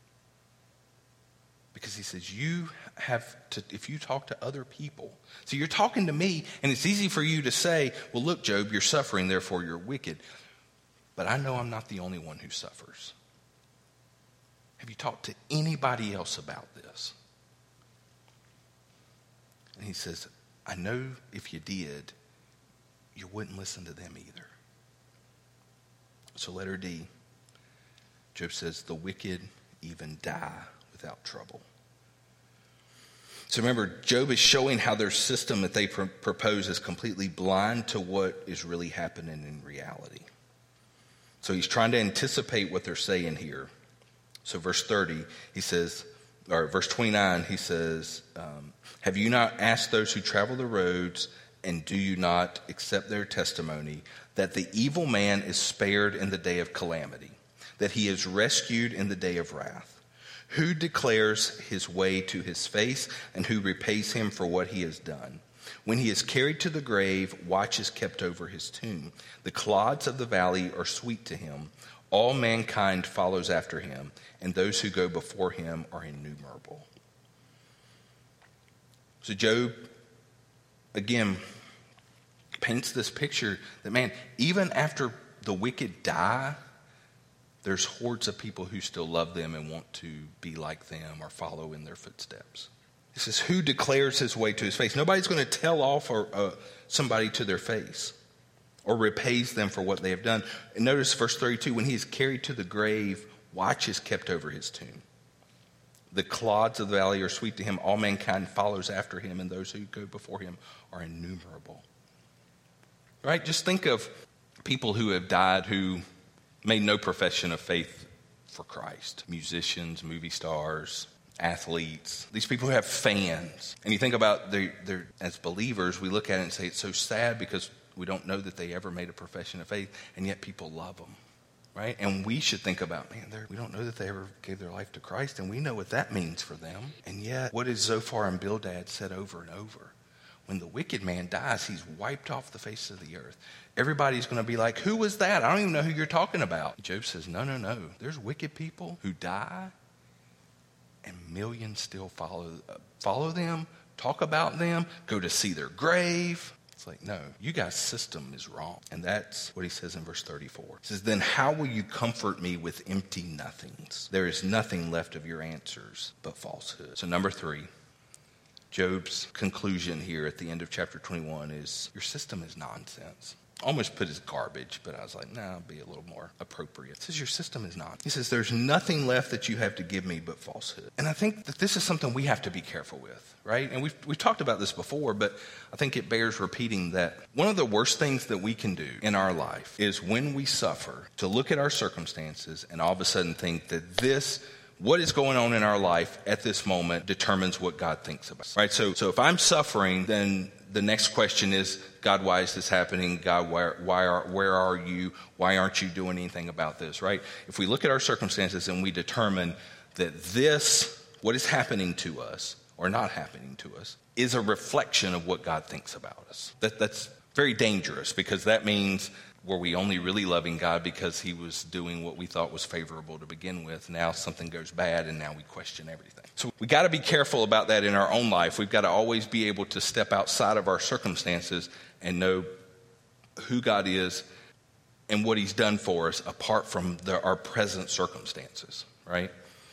Because he says, you have to, if you talk to other people. So you're talking to me, and it's easy for you to say, well, look, Job, you're suffering, therefore you're wicked. But I know I'm not the only one who suffers. Have you talked to anybody else about this? And he says, I know if you did, you wouldn't listen to them either. So letter D, Job says, the wicked even die without trouble. So remember, Job is showing how their system that they pr- propose is completely blind to what is really happening in reality. So he's trying to anticipate what they're saying here. So verse thirty, he says, or verse twenty-nine, he says, um, have you not asked those who travel the roads and do you not accept their testimony that the evil man is spared in the day of calamity, that he is rescued in the day of wrath? Who declares his way to his face and who repays him for what he has done? When he is carried to the grave, watch is kept over his tomb. The clods of the valley are sweet to him. All mankind follows after him, and those who go before him are innumerable. So Job, again, paints this picture that, man, even after the wicked die, there's hordes of people who still love them and want to be like them or follow in their footsteps. This is who declares his way to his face. Nobody's going to tell off or, uh, somebody to their face or repays them for what they have done. And notice verse thirty-two, when he is carried to the grave, watch is kept over his tomb. The clods of the valley are sweet to him. All mankind follows after him, and those who go before him are innumerable. Right? Just think of people who have died who made no profession of faith for Christ. Musicians, movie stars, athletes. These people who have fans. And you think about, their, their, as believers, we look at it and say it's so sad because we don't know that they ever made a profession of faith, and yet people love them. Right? And we should think about, man, we don't know that they ever gave their life to Christ, and we know what that means for them. And yet, what has Zophar and Bildad said over and over? When the wicked man dies, he's wiped off the face of the earth. Everybody's going to be like, who was that? I don't even know who you're talking about. Job says, no, no, no. There's wicked people who die, and millions still follow, uh, follow them, talk about them, go to see their grave. It's like, no, you guys' system is wrong. And that's what he says in verse thirty-four. He says, then how will you comfort me with empty nothings? There is nothing left of your answers but falsehood. So number three, Job's conclusion here at the end of chapter twenty-one is your system is nonsense. Almost put as garbage, but I was like, no, nah, be a little more appropriate. It says your system is not. He says there's nothing left that you have to give me but falsehood. And I think that this is something we have to be careful with, right? And we've, we've talked about this before, but I think it bears repeating that one of the worst things that we can do in our life is when we suffer to look at our circumstances and all of a sudden think that this, what is going on in our life at this moment determines what God thinks of us, right? So, so if I'm suffering, then the next question is, God, why is this happening? God, why, why are, where are you? Why aren't you doing anything about this, right? If we look at our circumstances and we determine that this, what is happening to us or not happening to us, is a reflection of what God thinks about us. That, that's very dangerous, because that means, were we only really loving God because he was doing what we thought was favorable to begin with? Now something goes bad and now we question everything. So we got to be careful about that in our own life. We've got to always be able to step outside of our circumstances and know who God is and what he's done for us apart from the, our present circumstances, right?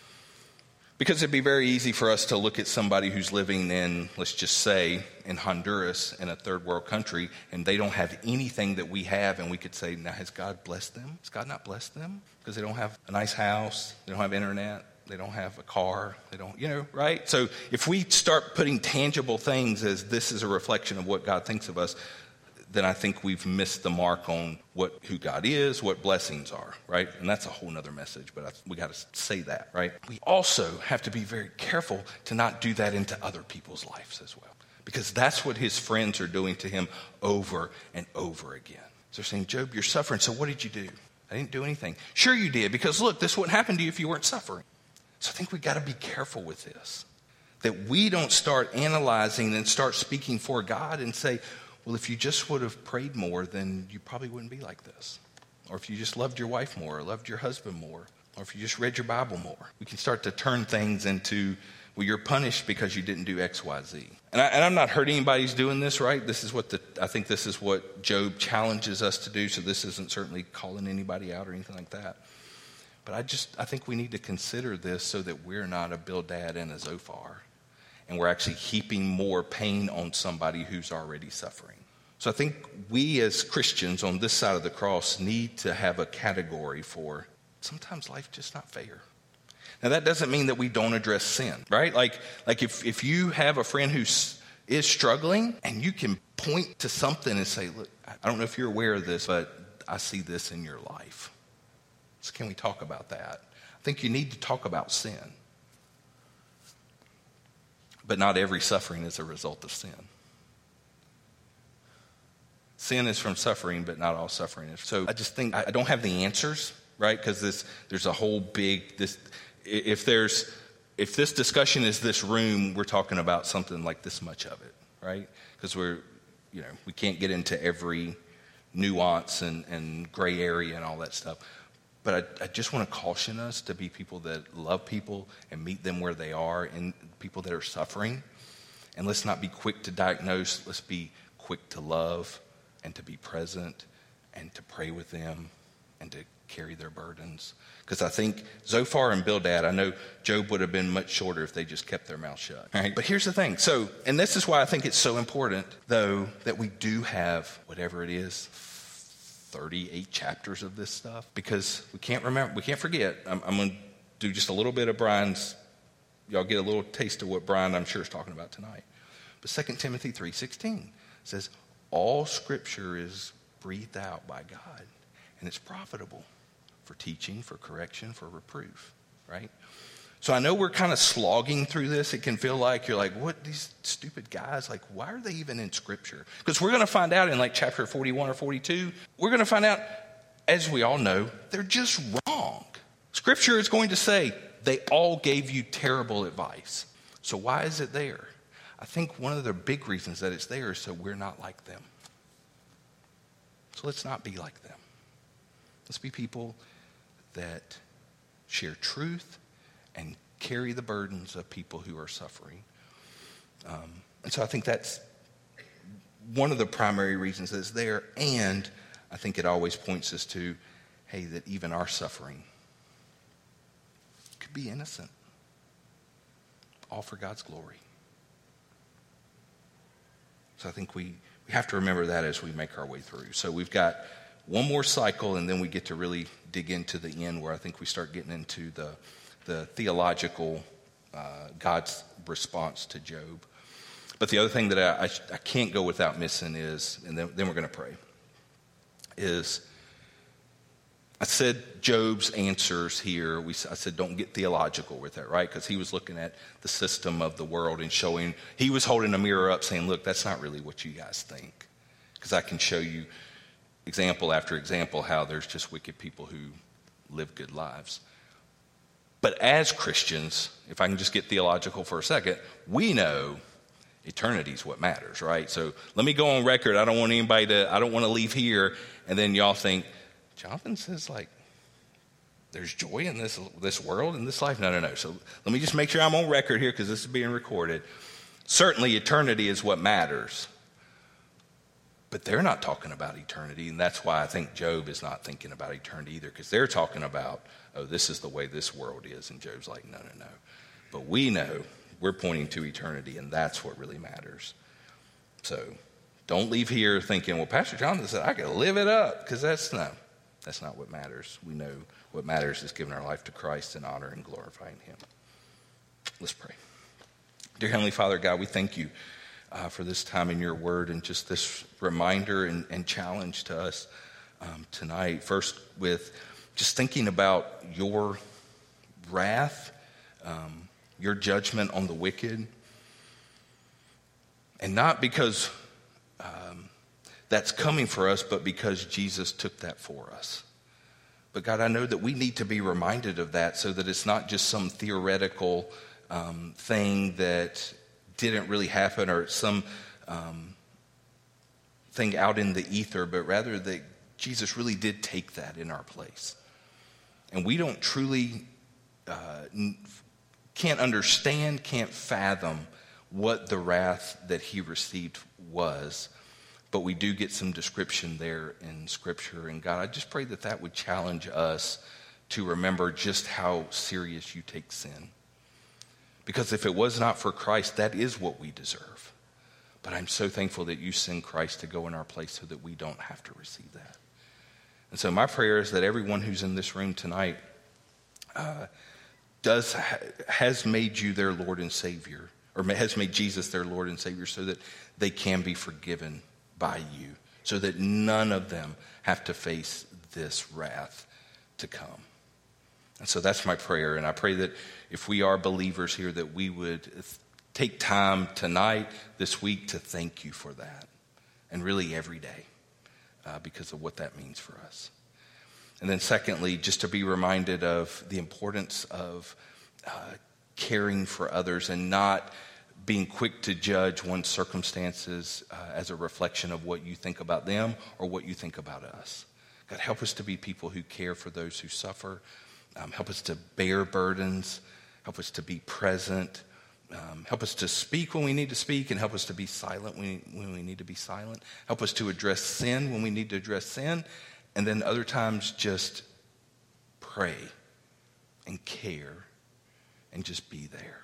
Because it'd be very easy for us to look at somebody who's living in, let's just say, in Honduras, in a third world country, and they don't have anything that we have, and we could say, now, has God blessed them? Has God not blessed them? Because they don't have a nice house, they don't have internet, they don't have a car, they don't, you know, right? So if we start putting tangible things as this is a reflection of what God thinks of us, then I think we've missed the mark on what who God is, what blessings are, right? And that's a whole nother message, but I, we got to say that, right? We also have to be very careful to not do that into other people's lives as well, because that's what his friends are doing to him over and over again. So they're saying, Job, you're suffering, so what did you do? I didn't do anything. Sure you did, because look, this wouldn't happen to you if you weren't suffering. So I think we got to be careful with this, that we don't start analyzing and start speaking for God and say, well, if you just would have prayed more, then you probably wouldn't be like this. Or if you just loved your wife more, or loved your husband more, or if you just read your Bible more. We can start to turn things into, well, you're punished because you didn't do X, Y, Z. And, I, and I'm not hurting anybody who's doing this, right? This is what the, I think this is what Job challenges us to do, so this isn't certainly calling anybody out or anything like that. But I just, I think we need to consider this so that we're not a Bildad and a Zophar, and we're actually heaping more pain on somebody who's already suffering. So I think we as Christians on this side of the cross need to have a category for sometimes life just not fair. Now that doesn't mean that we don't address sin, right? Like, like if, if you have a friend who is struggling and you can point to something and say, look, I don't know if you're aware of this, but I see this in your life. So can we talk about that? I think you need to talk about sin. But not every suffering is a result of sin. Sin is from suffering, but not all suffering is. So I just think I don't have the answers, right? Because this, there's a whole big, this, if there's, if this discussion is this room, we're talking about something like this much of it, right? Because we're, you know, we can't get into every nuance and, and gray area and all that stuff. But I, I just want to caution us to be people that love people and meet them where they are, and people that are suffering. And let's not be quick to diagnose. Let's be quick to love and to be present and to pray with them and to carry their burdens. Because I think Zophar and Bildad, I know Job would have been much shorter if they just kept their mouth shut. Right? But here's the thing. So, and this is why I think it's so important, though, that we do have whatever it is, thirty-eight chapters of this stuff, because we can't remember, we can't forget. I'm, I'm going to do just a little bit of Brian's, y'all get a little taste of what Brian, I'm sure, is talking about tonight. But Second Timothy three sixteen says, all scripture is breathed out by God, and it's profitable for teaching, for correction, for reproof, right? So I know we're kind of slogging through this. It can feel like you're like, what, these stupid guys, like, why are they even in Scripture? Because we're going to find out in like chapter forty-one or forty-two, we're going to find out, as we all know, they're just wrong. Scripture is going to say they all gave you terrible advice. So why is it there? I think one of the big reasons that it's there is so we're not like them. So let's not be like them. Let's be people that share truth and carry the burdens of people who are suffering. Um, and so I think that's one of the primary reasons that it's there. And I think it always points us to, hey, that even our suffering could be innocent. All for God's glory. So I think we, we have to remember that as we make our way through. So we've got one more cycle, and then we get to really dig into the end, where I think we start getting into the, the theological uh, God's response to Job. But the other thing that I, I, I can't go without missing is, and then, then we're going to pray, is I said Job's answers here, we, I said don't get theological with it, right? Because he was looking at the system of the world and showing, he was holding a mirror up saying, look, that's not really what you guys think. Because I can show you example after example how there's just wicked people who live good lives. But as Christians, if I can just get theological for a second, we know eternity is what matters, right? So let me go on record. I don't want anybody to, I don't want to leave here and then y'all think, Jonathan says, like, there's joy in this this world, in this life. No, no, no. So let me just make sure I'm on record here, because this is being recorded. Certainly eternity is what matters. But they're not talking about eternity, and that's why I think Job is not thinking about eternity either, because they're talking about, oh, this is the way this world is. And Job's like, no, no, no. But we know we're pointing to eternity, and that's what really matters. So don't leave here thinking, well, Pastor Jonathan said I could live it up, because that's no. That's not what matters. We know what matters is giving our life to Christ and honor and glorifying him. Let's pray. Dear Heavenly Father, God, we thank you uh, for this time in your word and just this reminder and, and challenge to us um, tonight. First, with just thinking about your wrath, um, your judgment on the wicked. And not because um, that's coming for us, but because Jesus took that for us. But God, I know that we need to be reminded of that so that it's not just some theoretical um, thing that didn't really happen, or some um, thing out in the ether, but rather that Jesus really did take that in our place. And we don't truly, uh, can't understand, can't fathom what the wrath that he received was. But we do get some description there in Scripture. And God, I just pray that that would challenge us to remember just how serious you take sin. Because if it was not for Christ, that is what we deserve. But I'm so thankful that you send Christ to go in our place so that we don't have to receive that. And so my prayer is that everyone who's in this room tonight uh, does has made you their Lord and Savior, or has made Jesus their Lord and Savior, so that they can be forgiven by you, so that none of them have to face this wrath to come. And so that's my prayer. And I pray that if we are believers here, that we would take time tonight, this week, to thank you for that. And really every day, uh, because of what that means for us. And then secondly, just to be reminded of the importance of uh, caring for others and not being quick to judge one's circumstances uh, as a reflection of what you think about them or what you think about us. God, help us to be people who care for those who suffer. Um, help us to bear burdens. Help us to be present. Um, help us to speak when we need to speak, and help us to be silent when, when we need to be silent. Help us to address sin when we need to address sin. And then other times just pray and care and just be there.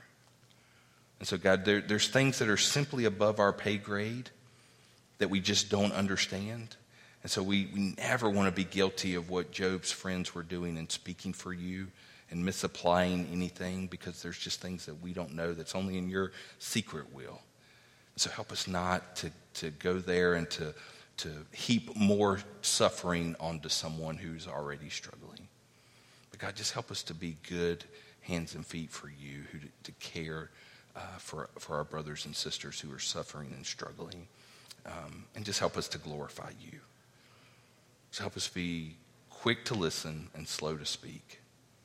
And so, God, there, there's things that are simply above our pay grade that we just don't understand. And so we, we never want to be guilty of what Job's friends were doing and speaking for you and misapplying anything, because there's just things that we don't know that's only in your secret will. So help us not to, to go there and to, to heap more suffering onto someone who's already struggling. But God, just help us to be good hands and feet for you, who to, to care Uh, for for our brothers and sisters who are suffering and struggling. Um, and just help us to glorify you. So help us be quick to listen and slow to speak.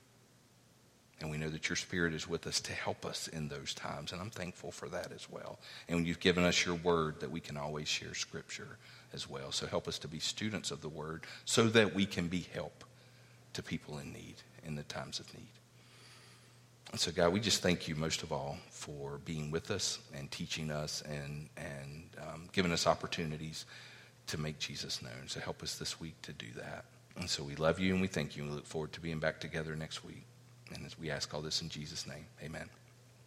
And we know that your Spirit is with us to help us in those times. And I'm thankful for that as well. And you've given us your word that we can always share Scripture as well. So help us to be students of the word so that we can be help to people in need in the times of need. And so, God, we just thank you most of all for being with us and teaching us and, and um, giving us opportunities to make Jesus known. So help us this week to do that. And so we love you and we thank you and we look forward to being back together next week. And as we ask all this in Jesus' name, amen.